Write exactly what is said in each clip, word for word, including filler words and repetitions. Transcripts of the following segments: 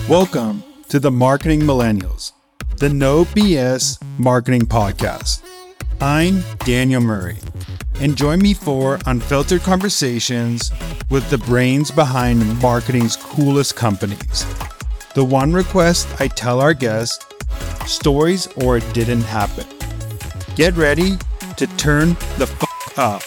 Welcome to the Marketing Millennials, the No B S marketing podcast. I'm Daniel Murray, and join me for unfiltered conversations with the brains behind marketing's coolest companies. The one request I tell our guests, stories or it didn't happen. Get ready to turn the f*** up.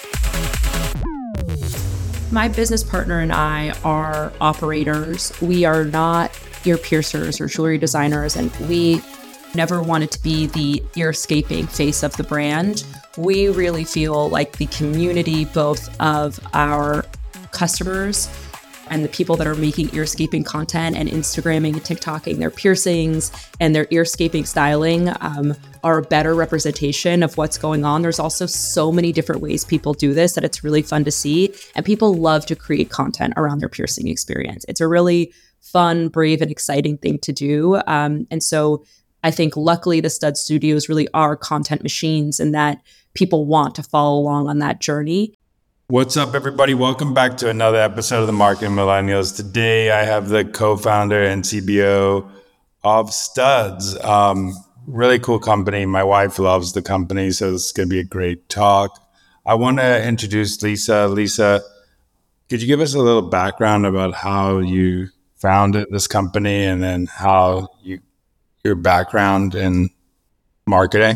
My business partner and I are operators. We are not ear piercers or jewelry designers, and we never wanted to be the earscaping face of the brand. We really feel like the community, both of our customers and the people that are making earscaping content and Instagramming and TikToking their piercings and their earscaping styling um, are a better representation of what's going on. There's also so many different ways people do this that it's really fun to see. And people love to create content around their piercing experience. It's a really fun, brave, and exciting thing to do. Um, and so I think luckily the Stud Studios really are content machines and that people want to follow along on that journey. What's up, everybody? Welcome back to another episode of the Marketing Millennials. Today, I have the co-founder and C B O of Studs. Um, really cool company. My wife loves the company, so it's going to be a great talk. I want to introduce Lisa. Lisa, could you give us a little background about how you founded this company and then how you your background in marketing?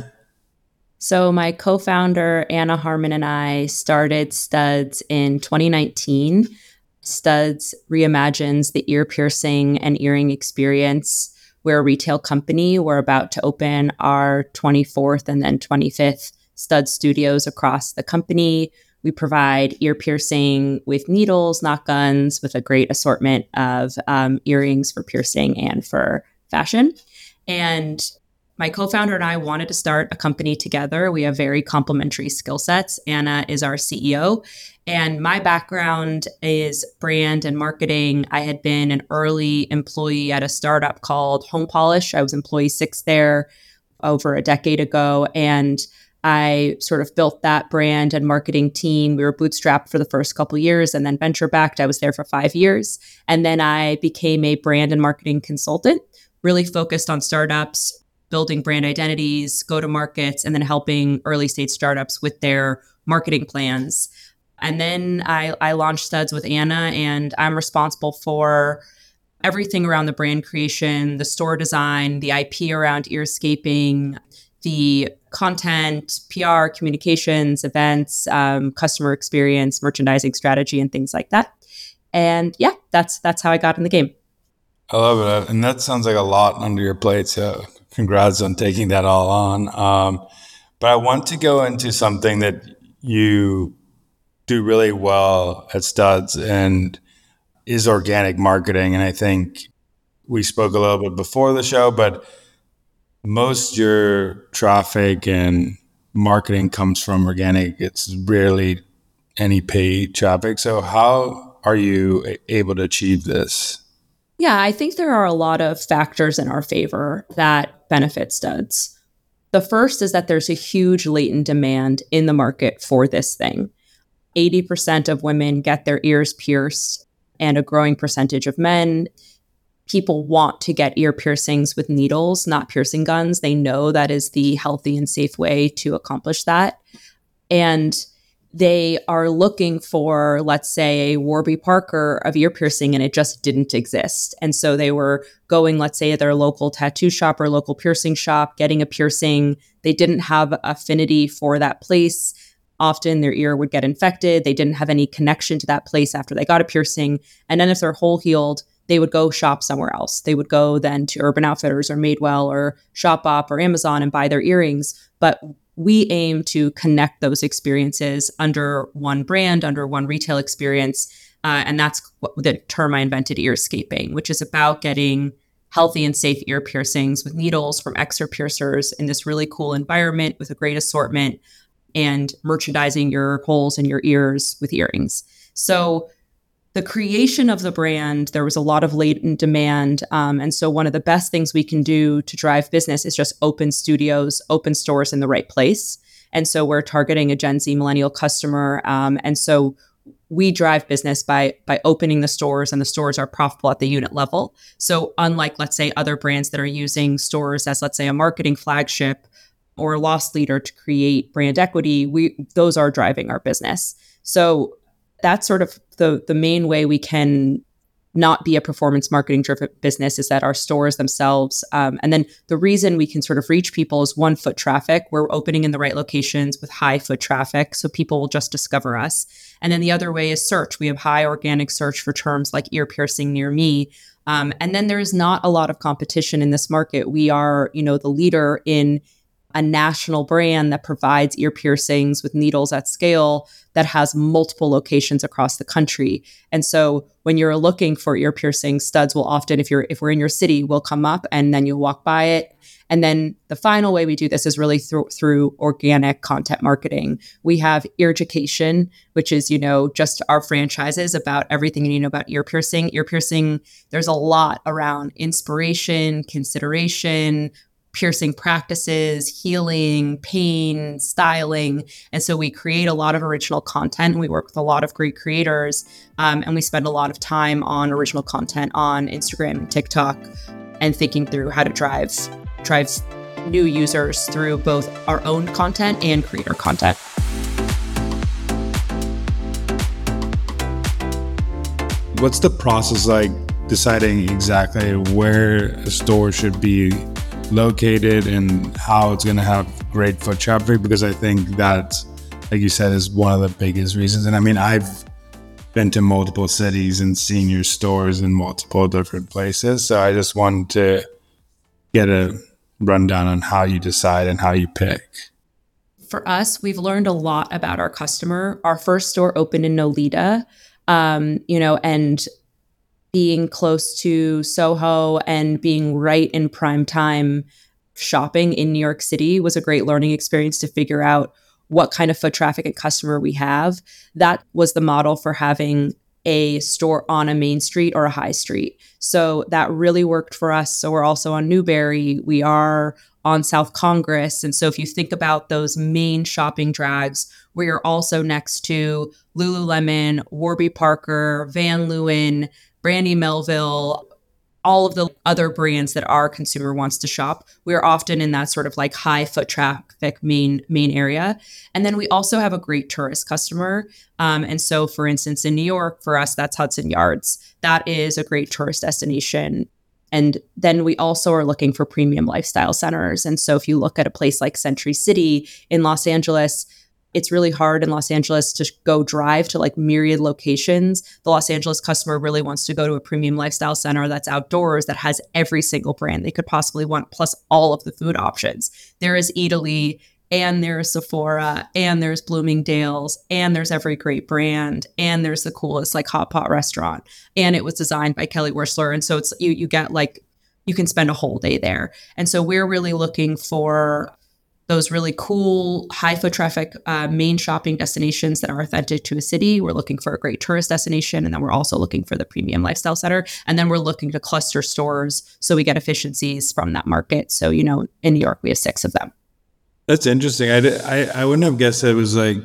So my co-founder, Anna Harmon, and I started Studs in twenty nineteen. Studs reimagines the ear piercing and earring experience. We're a retail company. We're about to open our twenty-fourth and then twenty-fifth Stud Studios across the company. We provide ear piercing with needles, not guns, with a great assortment of um, earrings for piercing and for fashion. And my co-founder and I wanted to start a company together. We have very complementary skill sets. Anna is our C E O, and my background is brand and marketing. I had been an early employee at a startup called Home Polish. I was employee six there over a decade ago, and I sort of built that brand and marketing team. We were bootstrapped for the first couple of years and then venture backed. I was there for five years. And then I became a brand and marketing consultant, really focused on startups, building brand identities, go-to-markets, and then helping early-stage startups with their marketing plans. And then I, I launched Studs with Anna, and I'm responsible for everything around the brand creation, the store design, the I P around earscaping, the content, P R, communications, events, um, customer experience, merchandising strategy, and things like that. And yeah, that's that's how I got in the game. I love it. And that sounds like a lot under your plate. So congrats on taking that all on. Um, but I want to go into something that you do really well at Studs and is organic marketing. And I think we spoke a little bit before the show, but most your traffic and marketing comes from organic. It's rarely any paid traffic. So how are you able to achieve this? Yeah, I think there are a lot of factors in our favor that benefit Studs. The first is that there's a huge latent demand in the market for this thing. eighty percent of women get their ears pierced, and a growing percentage of men. People want to get ear piercings with needles, not piercing guns. They know that is the healthy and safe way to accomplish that. And they are looking for, let's say, a Warby Parker of ear piercing, and it just didn't exist. And so they were going, let's say, at their local tattoo shop or local piercing shop, getting a piercing. They didn't have affinity for that place. Often their ear would get infected. They didn't have any connection to that place after they got a piercing. And then if their hole healed, they would go shop somewhere else. They would go then to Urban Outfitters or Madewell or Shopbop or Amazon and buy their earrings. But we aim to connect those experiences under one brand, under one retail experience. Uh, and that's what, the term I invented, earscaping, which is about getting healthy and safe ear piercings with needles from expert piercers in this really cool environment with a great assortment and merchandising your holes in your ears with earrings. So the creation of the brand, there was a lot of latent demand. Um, and so one of the best things we can do to drive business is just open studios, open stores in the right place. And so we're targeting a Gen Z millennial customer. Um, and so we drive business by by opening the stores, and the stores are profitable at the unit level. So unlike, let's say, other brands that are using stores as, let's say, a marketing flagship or a loss leader to create brand equity, we those are driving our business. So that's sort of the the main way we can not be a performance marketing driven business, is that our stores themselves. Um, and then the reason we can sort of reach people is, one, foot traffic. We're opening in the right locations with high foot traffic, so people will just discover us. And then the other way is search. We have high organic search for terms like ear piercing near me. Um, and then there's not a lot of competition in this market. We are, you know, the leader in a national brand that provides ear piercings with needles at scale that has multiple locations across the country. And so when you're looking for ear piercing, Studs will often, if you're if we're in your city, will come up, and then you'll walk by it. And then the final way we do this is really through through organic content marketing. We have Ear Education, which is, you know, just our franchises about everything you need to know about ear piercing. Ear piercing, there's a lot around inspiration, consideration, piercing practices, healing, pain, styling. And so we create a lot of original content. We work with a lot of great creators, um, and we spend a lot of time on original content on Instagram and TikTok, and thinking through how to drive, drive new users through both our own content and creator content. What's the process like deciding exactly where a store should be located and how it's going to have great foot traffic? Because I think that, like you said, is one of the biggest reasons. And I mean, I've been to multiple cities and seen your stores in multiple different places. So I just wanted to get a rundown on how you decide and how you pick. For us, we've learned a lot about our customer. Our first store opened in Nolita, um, you know, and being close to Soho and being right in prime time shopping in New York City was a great learning experience to figure out what kind of foot traffic and customer we have. That was the model for having a store on a main street or a high street. So that really worked for us. So we're also on Newbury. We are on South Congress. And so if you think about those main shopping drags, we are also next to Lululemon, Warby Parker, Van Leeuwen, Brandy Melville, all of the other brands that our consumer wants to shop. We're often in that sort of like high foot traffic main main area. And then we also have a great tourist customer. Um, and so, for instance, in New York, for us, that's Hudson Yards. That is a great tourist destination. And then we also are looking for premium lifestyle centers. And so if you look at a place like Century City in Los Angeles, it's really hard in Los Angeles to go drive to like myriad locations. The Los Angeles customer really wants to go to a premium lifestyle center that's outdoors, that has every single brand they could possibly want, plus all of the food options. There is Eataly, and there's Sephora, and there's Bloomingdale's, and there's every great brand, and there's the coolest like hot pot restaurant. And it was designed by Kelly Wearstler. And so it's you you get like, you can spend a whole day there. And so we're really looking for those really cool high foot traffic uh, main shopping destinations that are authentic to a city. We're looking for a great tourist destination. And then we're also looking for the premium lifestyle center. And then we're looking to cluster stores so we get efficiencies from that market. So, you know, in New York, we have six of them. That's interesting. I, did, I, I wouldn't have guessed it was like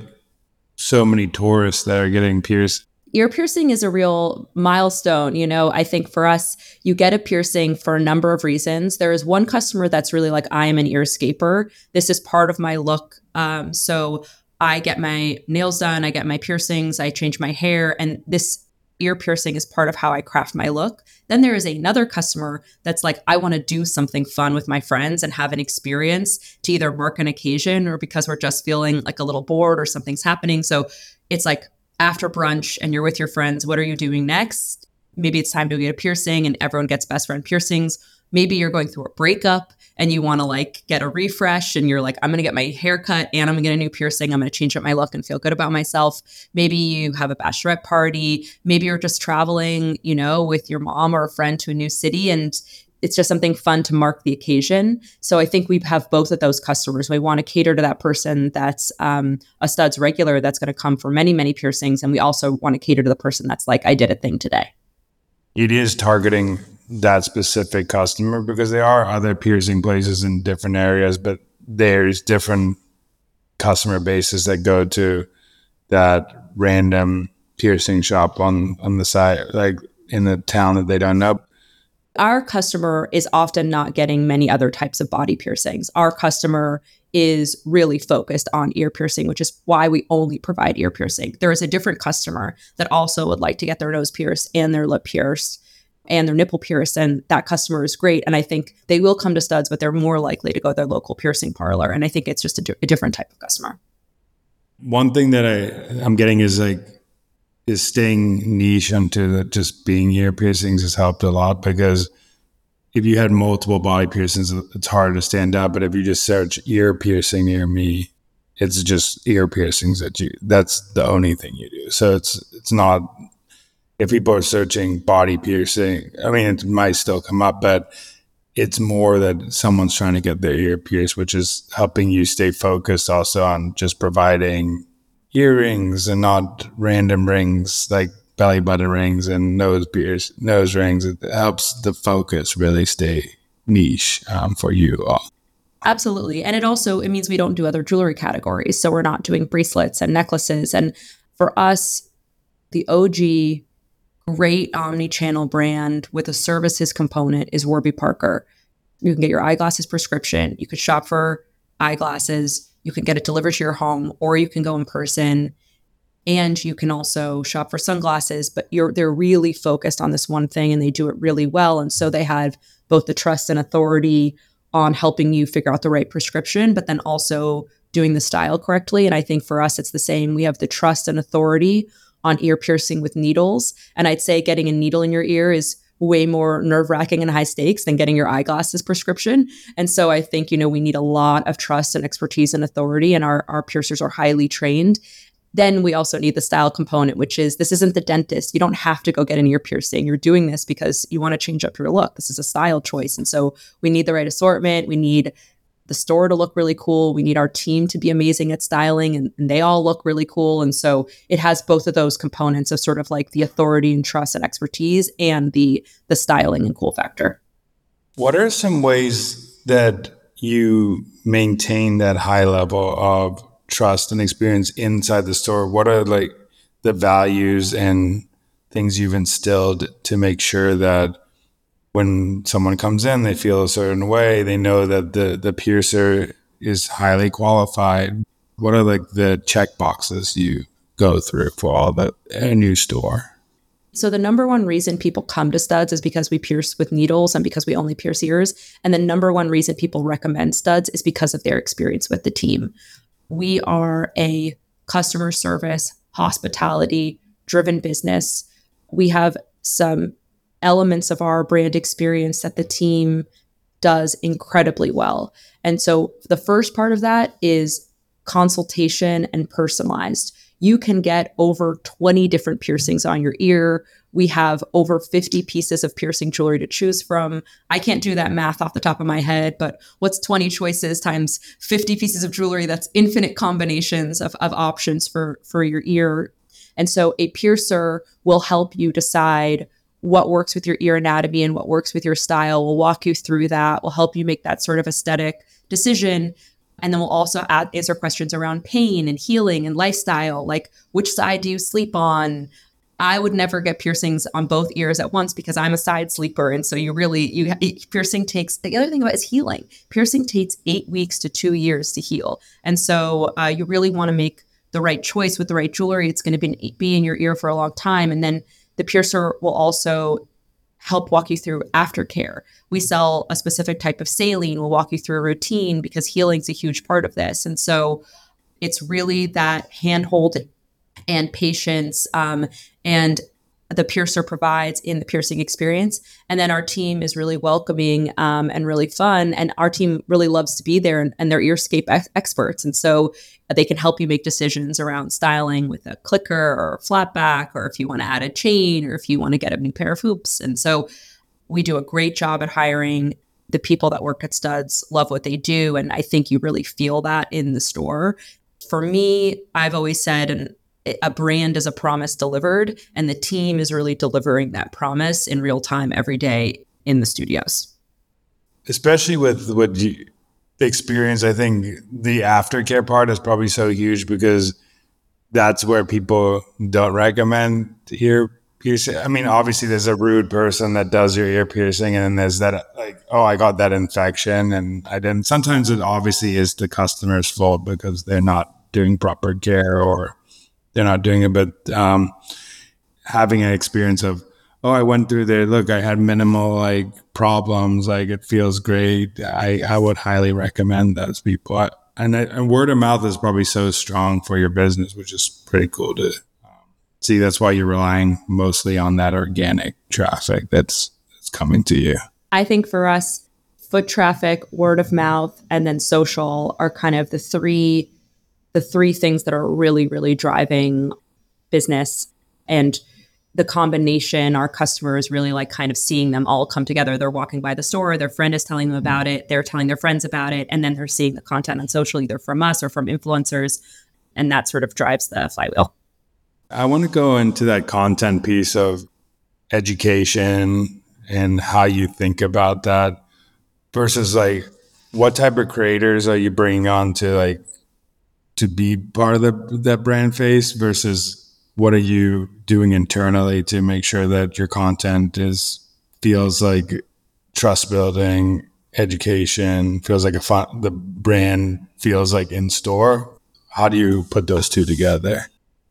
so many tourists that are getting pierced. Ear piercing is a real milestone. You know, I think for us, you get a piercing for a number of reasons. There is one customer that's really like, I am an earscaper. This is part of my look. Um, so I get my nails done, I get my piercings, I change my hair, and this ear piercing is part of how I craft my look. Then there is another customer that's like, I want to do something fun with my friends and have an experience to either mark an occasion or because we're just feeling like a little bored or something's happening. So it's like, after brunch and you're with your friends, what are you doing next? Maybe it's time to get a piercing and everyone gets best friend piercings. Maybe you're going through a breakup and you want to like get a refresh and you're like, I'm going to get my hair cut and I'm going to get a new piercing. I'm going to change up my look and feel good about myself. Maybe you have a bachelorette party. Maybe you're just traveling, you know, with your mom or a friend to a new city, and it's just something fun to mark the occasion. So I think we have both of those customers. We want to cater to that person that's um, a Studs regular that's going to come for many, many piercings. And we also want to cater to the person that's like, I did a thing today. It is targeting that specific customer because there are other piercing places in different areas, but there's different customer bases that go to that random piercing shop on, on the side, like in the town that they don't know? Our customer is often not getting many other types of body piercings. Our customer is really focused on ear piercing, which is why we only provide ear piercing. There is a different customer that also would like to get their nose pierced and their lip pierced and their nipple pierced, and that customer is great. And I think they will come to Studs, but they're more likely to go to their local piercing parlor. And I think it's just a, di- a different type of customer. One thing that I, I'm getting is like, is staying niche onto the, just being ear piercings has helped a lot, because if you had multiple body piercings, it's harder to stand out. But if you just search ear piercing near me, it's just ear piercings that you, that's the only thing you do. So it's, it's not, if people are searching body piercing, I mean, it might still come up, but it's more that someone's trying to get their ear pierced, which is helping you stay focused also on just providing earrings and not random rings like belly button rings and nose pierce, nose rings. It helps the focus really stay niche um, for you all. Absolutely. And it also, it means we don't do other jewelry categories. So we're not doing bracelets and necklaces. And for us, the O G great omni-channel brand with a services component is Warby Parker. You can get your eyeglasses prescription. You could shop for eyeglasses. You can get it delivered to your home, or you can go in person, and you can also shop for sunglasses. But you're they're really focused on this one thing, and they do it really well. And so they have both the trust and authority on helping you figure out the right prescription, but then also doing the style correctly. And I think for us, it's the same. We have the trust and authority on ear piercing with needles. And I'd say getting a needle in your ear is way more nerve-wracking and high stakes than getting your eyeglasses prescription. And so I think, you know, we need a lot of trust and expertise and authority, and our, our piercers are highly trained. Then we also need the style component, which is, this isn't the dentist. You don't have to go get an ear piercing. You're doing this because you want to change up your look. This is a style choice. And so we need the right assortment. We need the store to look really cool. We need our team to be amazing at styling, and, and they all look really cool. And so it has both of those components of sort of like the authority and trust and expertise, and the the styling and cool factor. What are some ways that you maintain that high level of trust and experience inside the store? What are like the values and things you've instilled to make sure that when someone comes in, they feel a certain way, they know that the, the piercer is highly qualified? What are like the check boxes you go through for all the a new store? So the number one reason people come to Studs is because we pierce with needles and because we only pierce ears. And the number one reason people recommend Studs is because of their experience with the team. We are a customer service, hospitality driven business. We have some elements of our brand experience that the team does incredibly well. And so the first part of that is consultation and personalized. You can get over twenty different piercings on your ear. We have over fifty pieces of piercing jewelry to choose from. I can't do that math off the top of my head, but what's twenty choices times fifty pieces of jewelry? That's infinite combinations of, of options for, for your ear. And so a piercer will help you decide what works with your ear anatomy and what works with your style. We'll walk you through that. We'll help you make that sort of aesthetic decision. And then we'll also add, answer questions around pain and healing and lifestyle, like which side do you sleep on? I would never get piercings on both ears at once because I'm a side sleeper. And so you really, you piercing takes, the other thing about it is healing. Piercing takes eight weeks to two years to heal. And so uh, you really want to make the right choice with the right jewelry. It's going to be, be in your ear for a long time. And then the piercer will also help walk you through aftercare. We sell a specific type of saline. We'll walk you through a routine because healing's a huge part of this. And so it's really that handhold and patience um, and the piercer provides in the piercing experience. And then our team is really welcoming um, and really fun. And our team really loves to be there, and, and they're earscape ex- experts. And so they can help you make decisions around styling with a clicker or a flat back, or if you want to add a chain, or if you want to get a new pair of hoops. And so we do a great job at hiring. The people that work at Studs love what they do. And I think you really feel that in the store. For me, I've always said, and a brand is a promise delivered, and the team is really delivering that promise in real time every day in the studios. Especially with what you, the experience, I think the aftercare part is probably so huge, because that's where people don't recommend ear piercing. I mean, obviously there's a rude person that does your ear piercing, and then there's that like, oh, I got that infection and I didn't. Sometimes it obviously is the customer's fault because they're not doing proper care or they're not doing it. But um, having an experience of, oh, I went through there, look, I had minimal like problems, like it feels great. I, I would highly recommend those people. I, and, and word of mouth is probably so strong for your business, which is pretty cool to see. That's why you're relying mostly on that organic traffic that's, that's coming to you. I think for us, foot traffic, word of mouth, and then social are kind of the three, the three things that are really, really driving business. And the combination, our customers really like kind of seeing them all come together. They're walking by the store, their friend is telling them about it, they're telling their friends about it, and then they're seeing the content on social, either from us or from influencers. And that sort of drives the flywheel. I want to go into that content piece of education and how you think about that versus like what type of creators are you bringing on to like to be part of the, that brand face versus what are you doing internally to make sure that your content is feels like trust building, education, feels like a fun, the brand feels like in store? How do you put those two together?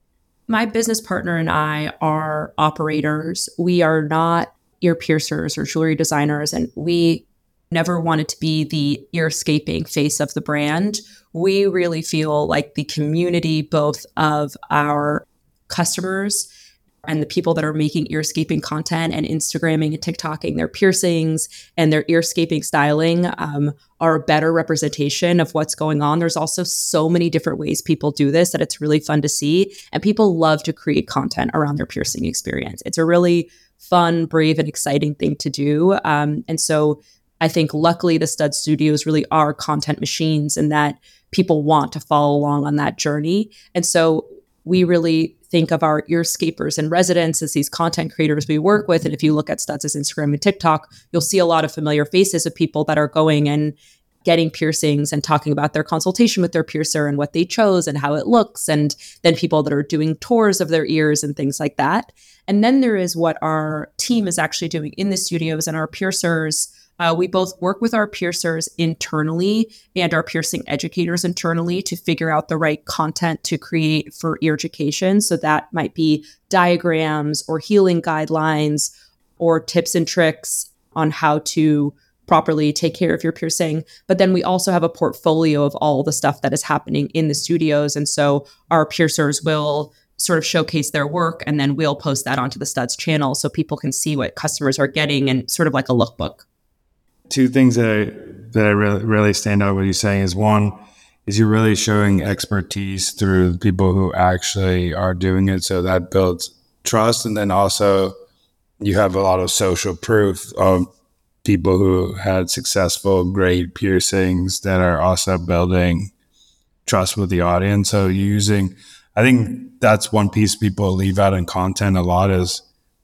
My business partner and I are operators. We are not ear piercers or jewelry designers, and we never wanted to be the earscaping face of the brand. We really feel like the community, both of our customers and the people that are making earscaping content and Instagramming and TikToking their piercings and their earscaping styling um, are a better representation of what's going on. There's also so many different ways people do this that it's really fun to see. And people love to create content around their piercing experience. It's a really fun, brave, and exciting thing to do. Um, and so I think luckily the Stud Studios really are content machines in that people want to follow along on that journey. And so we really think of our earscapers in residence as these content creators we work with. And if you look at Studs' Instagram and TikTok, you'll see a lot of familiar faces of people that are going and getting piercings and talking about their consultation with their piercer and what they chose and how it looks. And then people that are doing tours of their ears and things like that. And then there is what our team is actually doing in the studios and our piercers. Uh, we both work with our piercers internally and our piercing educators internally to figure out the right content to create for ear education. So that might be diagrams or healing guidelines or tips and tricks on how to properly take care of your piercing. But then we also have a portfolio of all the stuff that is happening in the studios. And so our piercers will sort of showcase their work, and then we'll post that onto the Studs channel so people can see what customers are getting and sort of like a lookbook. Two things that I, that I really, really stand out what you're saying is one is you're really showing expertise through people who actually are doing it. So that builds trust. And then also you have a lot of social proof of people who had successful, great piercings that are also building trust with the audience. So using, I think that's one piece people leave out in content a lot is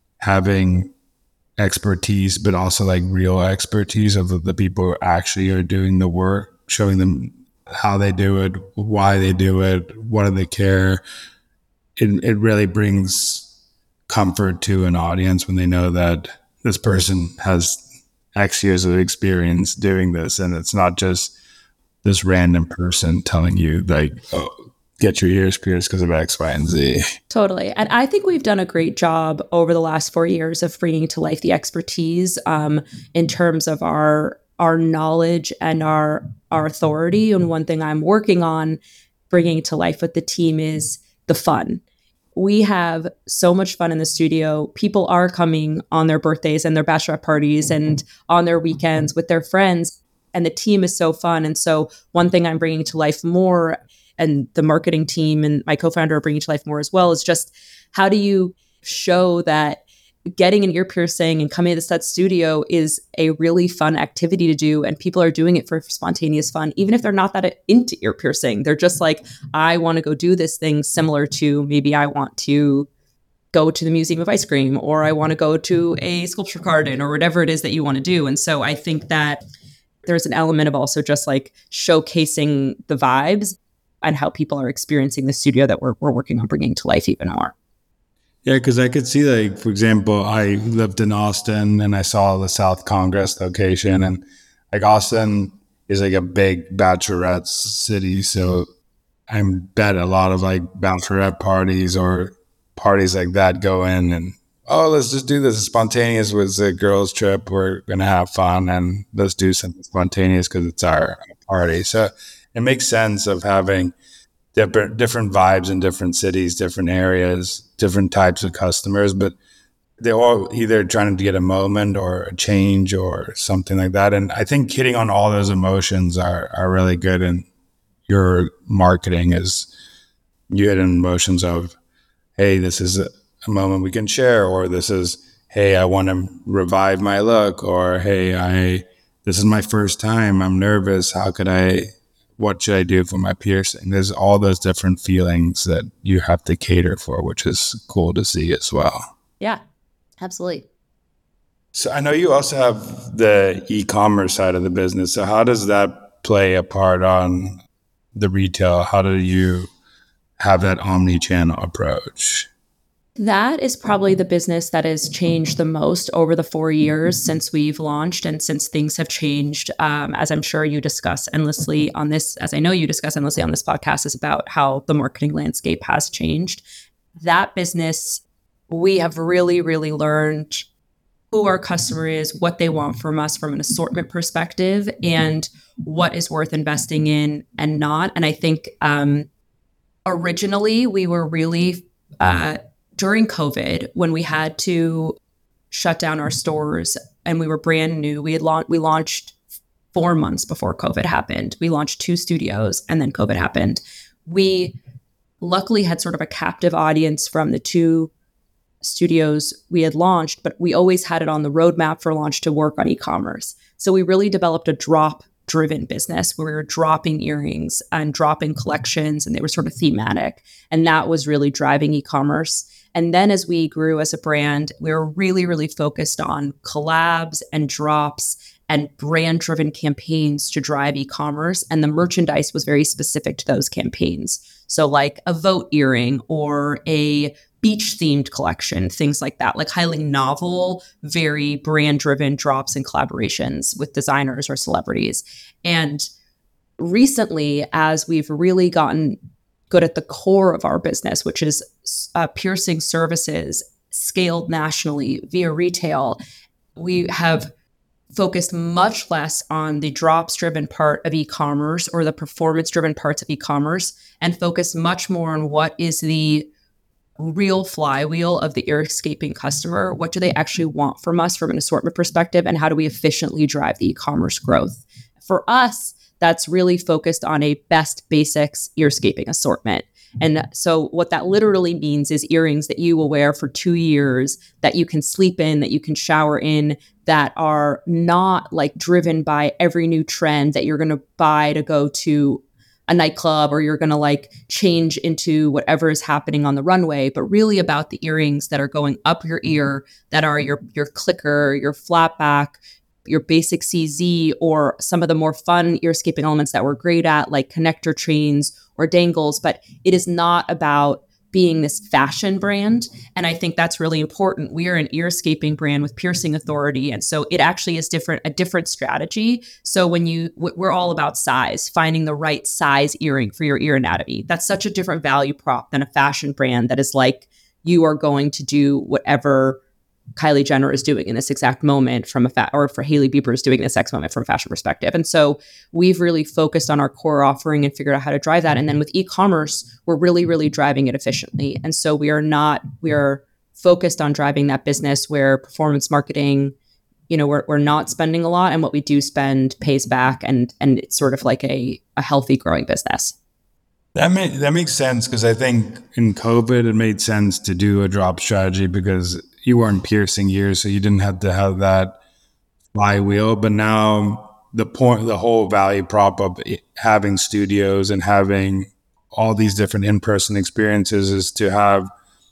having expertise, but also like real expertise of the, the people who actually are doing the work, showing them how they do it, why they do it, what do they care. It, it really brings comfort to an audience when they know that this person has X years of experience doing this. And it's not just this random person telling you like, oh, get your ears pierced because of X, Y, and Z. Totally. And I think we've done a great job over the last four years of bringing to life the expertise um, in terms of our our knowledge and our our authority. And one thing I'm working on bringing to life with the team is the fun. We have so much fun in the studio. People are coming on their birthdays and their bachelorette parties and on their weekends with their friends. And the team is so fun. And so one thing I'm bringing to life more, and the marketing team and my co-founder are bringing to life more as well, is just how do you show that getting an ear piercing and coming to the Stud Studio is a really fun activity to do, and people are doing it for spontaneous fun, even if they're not that into ear piercing. They're just like, I want to go do this thing, similar to maybe I want to go to the Museum of Ice Cream, or I want to go to a sculpture garden, or whatever it is that you want to do. And so I think that there's an element of also just like showcasing the vibes. and how people are experiencing the studio that we're, we're working on bringing to life even more. Yeah, because I could see, like, for example, I lived in Austin and I saw the South Congress location, and like Austin is like a big bachelorette city. So I bet a lot of like bachelorette parties or parties like that go in and, oh, let's just do this. Spontaneous was a girls' trip. We're going to have fun and let's do something spontaneous because it's our party. So it makes sense of having different different vibes in different cities, different areas, different types of customers, but they're all either trying to get a moment or a change or something like that. And I think hitting on all those emotions are, are really good. And your marketing is you hit in emotions of, hey, this is a, a moment we can share, or this is, hey, I want to revive my look, or hey, I this is my first time. I'm nervous. How could I what should I do for my piercing? There's all those different feelings that you have to cater for, which is cool to see as well. Yeah, absolutely. So I know you also have the e-commerce side of the business. So how does that play a part on the retail? How do you have that omni-channel approach? That is probably the business that has changed the most over the four years since we've launched and since things have changed. Um, as I'm sure you discuss endlessly on this, as I know you discuss endlessly on this podcast, is about how the marketing landscape has changed. That business, we have really, really learned who our customer is, what they want from us from an assortment perspective, and what is worth investing in and not. And I think um, originally we were really... Uh, During COVID, when we had to shut down our stores and we were brand new, we had la- we launched four months before COVID happened. We launched two studios and then COVID happened. We luckily had sort of a captive audience from the two studios we had launched, but we always had it on the roadmap for launch to work on e-commerce. So we really developed a drop driven business where we were dropping earrings and dropping collections, and they were sort of thematic. And that was really driving e-commerce. And then as we grew as a brand, we were really, really focused on collabs and drops and brand driven campaigns to drive e-commerce. And the merchandise was very specific to those campaigns. So like a vote earring or a beach themed collection, things like that, like highly novel, very brand driven drops and collaborations with designers or celebrities. And recently, as we've really gotten good at the core of our business, which is uh, piercing services scaled nationally via retail, we have focused much less on the drops driven part of e-commerce or the performance driven parts of e-commerce, and focused much more on what is the real flywheel of the ear-escaping customer. What do they actually want from us from an assortment perspective, and how do we efficiently drive the e-commerce growth? For us, that's really focused on a best basics ear-escaping assortment. And so what that literally means is earrings that you will wear for two years, that you can sleep in, that you can shower in, that are not like driven by every new trend that you're going to buy to go to a nightclub, or you're going to like change into whatever is happening on the runway, but really about the earrings that are going up your ear, that are your, your clicker, your flat back, your basic C Z, or some of the more fun ear-escaping elements that we're great at, like connector chains or dangles. But it is not about being this fashion brand. And I think that's really important. We are an ear-escaping brand with piercing authority. And so it actually is different, a different strategy. So when you, we're all about size, finding the right size earring for your ear anatomy. That's such a different value prop than a fashion brand that is like, you are going to do whatever Kylie Jenner is doing in this exact moment from a fa- or for Hailey Bieber is doing this X moment from a fashion perspective. And so we've really focused on our core offering and figured out how to drive that. And then with e-commerce, we're really, really driving it efficiently. And so we are not, we are focused on driving that business where performance marketing, you know, we're, we're not spending a lot, and what we do spend pays back, and, and it's sort of like a, a healthy growing business. That may, that makes sense, because I think in COVID, it made sense to do a drop strategy because you weren't piercing ears, so you didn't have to have that flywheel. But now the point, the whole value prop of having studios and having all these different in-person experiences is to have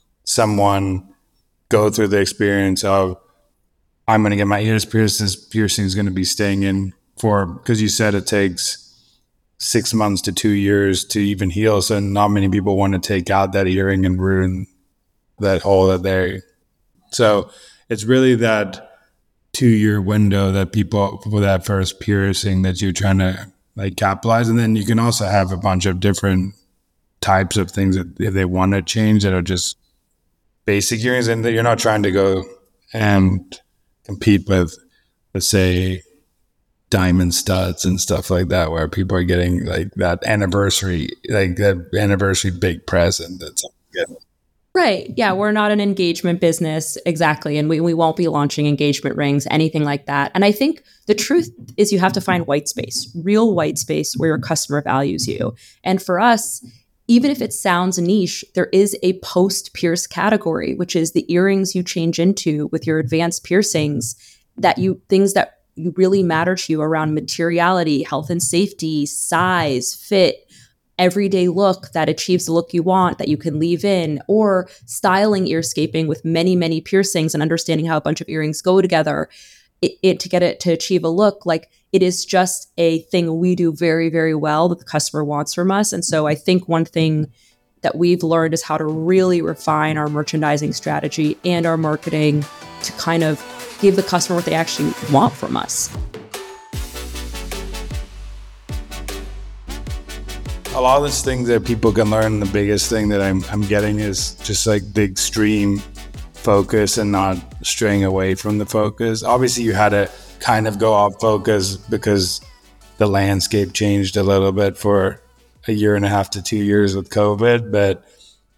someone go through the experience of, I'm going to get my ears pierced. This piercing is going to be staying in for, because you said it takes six months to two years to even heal. So not many people want to take out that earring and ruin that hole that they. So it's really that two year window that people for that first piercing that you're trying to like capitalize. And then you can also have a bunch of different types of things that if they want to change that are just basic earrings, and that you're not trying to go and compete with, let's say, diamond studs and stuff like that, where people are getting like that anniversary, like that anniversary big present. That's good. Right. Yeah. We're not an engagement business. Exactly. And we, we won't be launching engagement rings, anything like that. And I think the truth is you have to find white space, real white space where your customer values you. And for us, even if it sounds niche, there is a post-pierce category, which is the earrings you change into with your advanced piercings, that you things that you really matter to you around materiality, health and safety, size, fit, everyday look that achieves the look you want that you can leave in, or styling earscaping with many, many piercings and understanding how a bunch of earrings go together. It, it to get it to achieve a look, like it is just a thing we do very, very well that the customer wants from us. And so I think one thing that we've learned is how to really refine our merchandising strategy and our marketing to kind of give the customer what they actually want from us. A lot of these things that people can learn, the biggest thing that I'm, I'm getting is just like the extreme focus and not straying away from the focus. Obviously, you had to kind of go off focus because the landscape changed a little bit for a year and a half to two years with COVID. But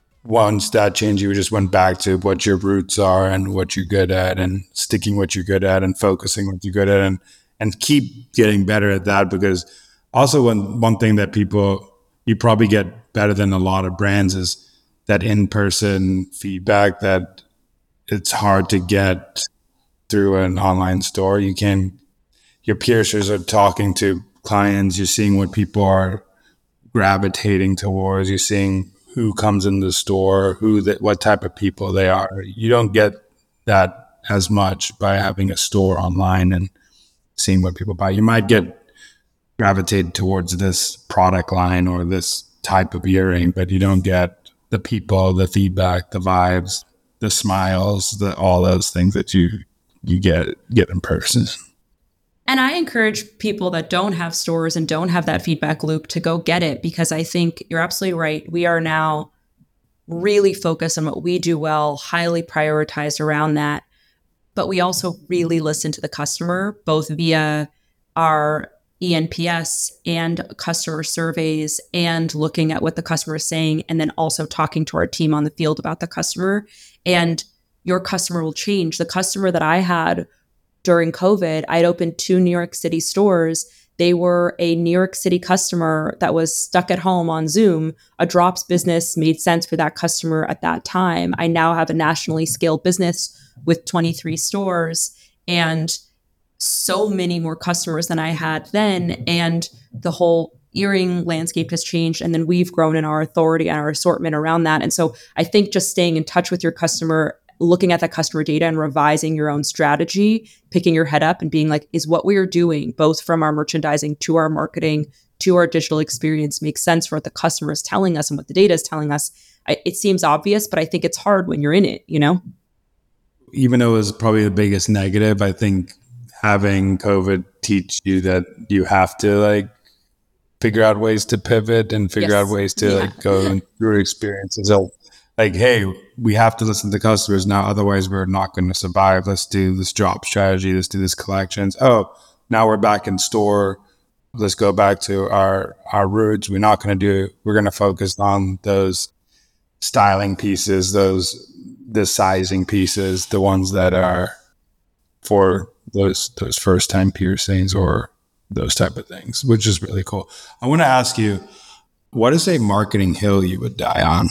once that changed, you just went back to what your roots are and what you're good at, and sticking what you're good at and focusing what you're good at, and and keep getting better at that. Because also one one thing that people, you probably get better than a lot of brands, is that in-person feedback that it's hard to get through an online store. You can, your piercers are talking to clients, you're seeing what people are gravitating towards, you're seeing who comes in the store, who that, what type of people they are. You don't get that as much by having a store online and seeing what people buy. You might get gravitated towards this product line or this type of earring, but you don't get the people, the feedback, the vibes, the smiles, the all those things that you you get get in person. And I encourage people that don't have stores and don't have that feedback loop to go get it, because I think you're absolutely right. We are now really focused on what we do well, highly prioritized around that. But we also really listen to the customer, both via our E N P S and customer surveys, and looking at what the customer is saying, and then also talking to our team on the field about the customer. And your customer will change. The customer that I had during COVID, I'd opened two New York City stores. They were a New York City customer that was stuck at home on Zoom. A drops business made sense for that customer at that time. I now have a nationally scaled business with twenty-three stores and so many more customers than I had then. And the whole earring landscape has changed. And then we've grown in our authority and our assortment around that. And so I think just staying in touch with your customer, looking at that customer data and revising your own strategy, picking your head up and being like, is what we are doing, both from our merchandising to our marketing to our digital experience, makes sense for what the customer is telling us and what the data is telling us? I, it seems obvious, but I think it's hard when you're in it, you know? Even though it was probably the biggest negative, I think having COVID teach you that you have to like figure out ways to pivot and figure yes. out ways to yeah. like go through experiences. So like, hey, we have to listen to customers now, otherwise we're not going to survive. Let's do this drop strategy. Let's do this collections. Oh, now we're back in store. Let's go back to our, our roots. We're not going to do, we're going to focus on those styling pieces, those, the sizing pieces, the ones that are for those those first time piercings or those type of things, which is really cool. I want to ask you, what is a marketing hill you would die on?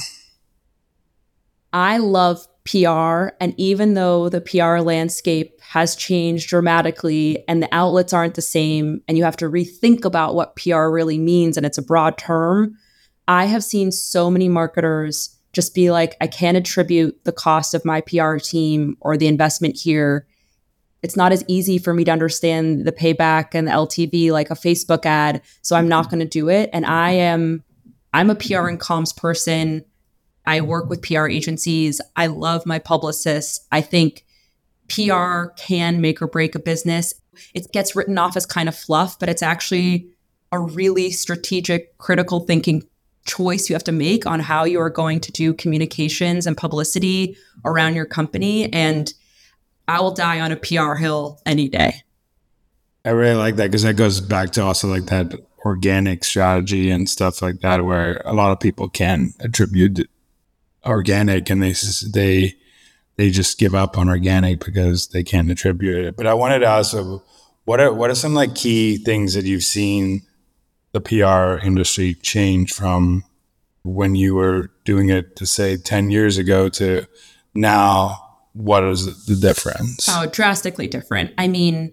I love P R. And even though the P R landscape has changed dramatically and the outlets aren't the same, and you have to rethink about what P R really means, and it's a broad term, I have seen so many marketers just be like, I can't attribute the cost of my P R team or the investment here it's not as easy for me to understand the payback and the L T V like a Facebook ad. So I'm not going to do it. And I am, I'm a P R and comms person. I work with P R agencies. I love my publicists. I think P R can make or break a business. It gets written off as kind of fluff, but it's actually a really strategic, critical thinking choice you have to make on how you are going to do communications and publicity around your company. And I will die on a P R hill any day. I really like that because that goes back to also like that organic strategy and stuff like that, where a lot of people can attribute organic and they they they just give up on organic because they can't attribute it. But I wanted to also, what are what are some like key things that you've seen the P R industry change from when you were doing it to say ten years ago to now? What is the difference? Oh, drastically different. I mean,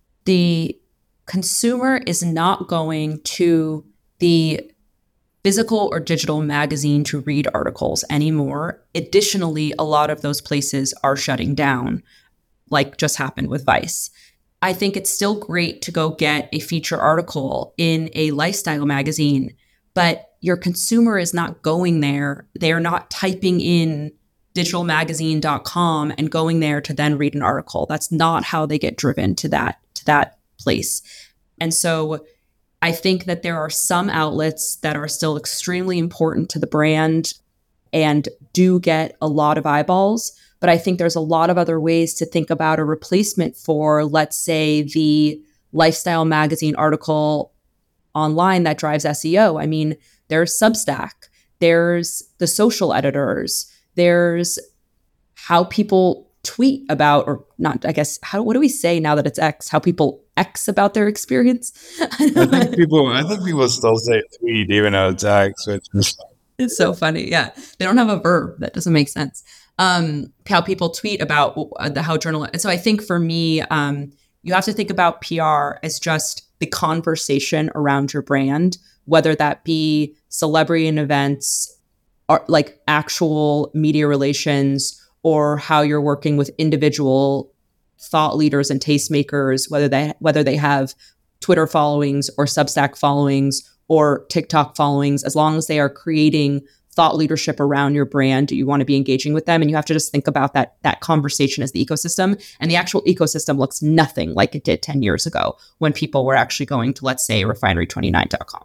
the consumer is not going to the physical or digital magazine to read articles anymore. Additionally, a lot of those places are shutting down, like just happened with Vice. I think it's still great to go get a feature article in a lifestyle magazine, but your consumer is not going there. They're not typing in digital magazine dot com and going there to then read an article. That's not how they get driven to that, to that place. And so I think that there are some outlets that are still extremely important to the brand and do get a lot of eyeballs. But I think there's a lot of other ways to think about a replacement for, let's say, the lifestyle magazine article online that drives S E O. I mean, there's Substack, there's the social editors, there's how people tweet about, or not, I guess, how, what do we say now that it's X? How people X about their experience? I think people, I think people still say tweet even though it's X. Which is It's so funny. Yeah. They don't have a verb. That doesn't make sense. Um, how people tweet about the, how journal. And so I think for me, um, you have to think about P R as just the conversation around your brand, whether that be celebrity and events, or like actual media relations, or how you're working with individual thought leaders and tastemakers, whether they whether they have Twitter followings or Substack followings or TikTok followings. As long as they are creating thought leadership around your brand, you want to be engaging with them, and you have to just think about that that conversation as the ecosystem. And the actual ecosystem looks nothing like it did ten years ago when people were actually going to, let's say, refinery twenty-nine dot com.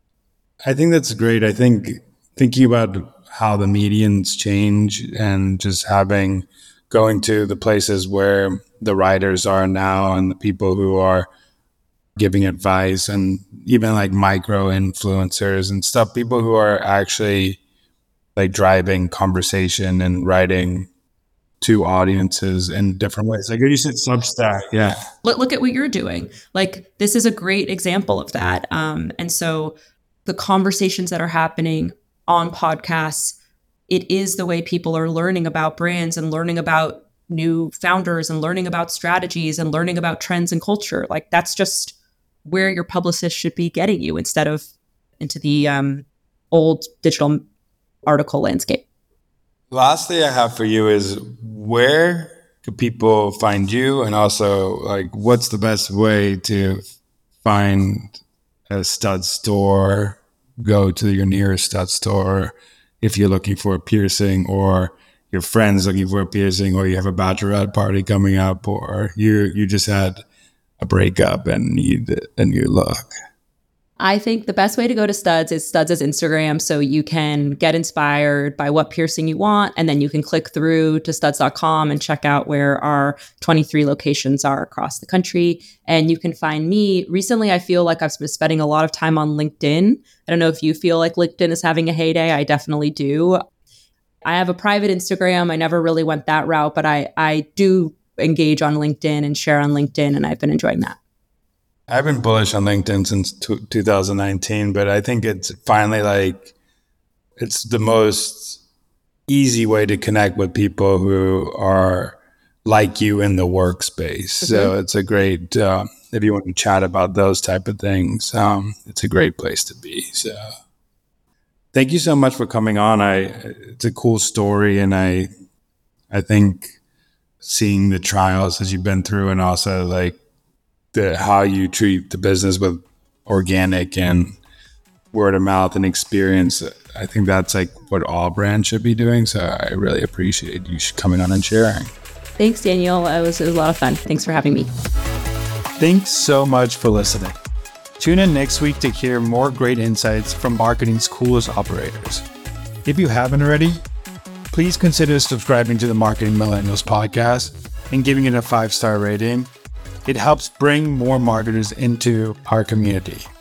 I think that's great. I think thinking about how the medians change and just having going to the places where the writers are now and the people who are giving advice and even like micro influencers and stuff, people who are actually like driving conversation and writing to audiences in different ways. Like you said, Substack. Yeah. Look, look at what you're doing. Like, this is a great example of that. Um, and so the conversations that are happening on podcasts, it is the way people are learning about brands and learning about new founders and learning about strategies and learning about trends and culture. Like, that's just where your publicist should be getting you instead of into the um, old digital article landscape. Last thing I have for you is, where could people find you? And also, like, what's the best way to find a stud store? Go to your nearest stud store if you're looking for a piercing, or your friend's looking for a piercing, or you have a bachelorette party coming up, or you you just had a breakup and need a new look. I think the best way to go to Studs is Studs' Instagram, so you can get inspired by what piercing you want, and then you can click through to studs dot com and check out where our twenty-three locations are across the country. And you can find me. Recently, I feel like I've been spending a lot of time on LinkedIn. I don't know if you feel like LinkedIn is having a heyday. I definitely do. I have a private Instagram. I never really went that route, but I, I do engage on LinkedIn and share on LinkedIn, and I've been enjoying that. I've been bullish on LinkedIn since t- two thousand nineteen, but I think it's finally like, it's the most easy way to connect with people who are like you in the workspace. Mm-hmm. So it's a great, uh, if you want to chat about those type of things, um, it's a great place to be. So thank you so much for coming on. I, it's a cool story. And I, I think seeing the trials as you've been through, and also like the how you treat the business with organic and word of mouth and experience. I think that's like what all brands should be doing. So I really appreciate you coming on and sharing. Thanks, Daniel. It was, it was a lot of fun. Thanks for having me. Thanks so much for listening. Tune in next week to hear more great insights from marketing's coolest operators. If you haven't already, please consider subscribing to the Marketing Millennials podcast and giving it a five-star rating. It helps bring more marketers into our community.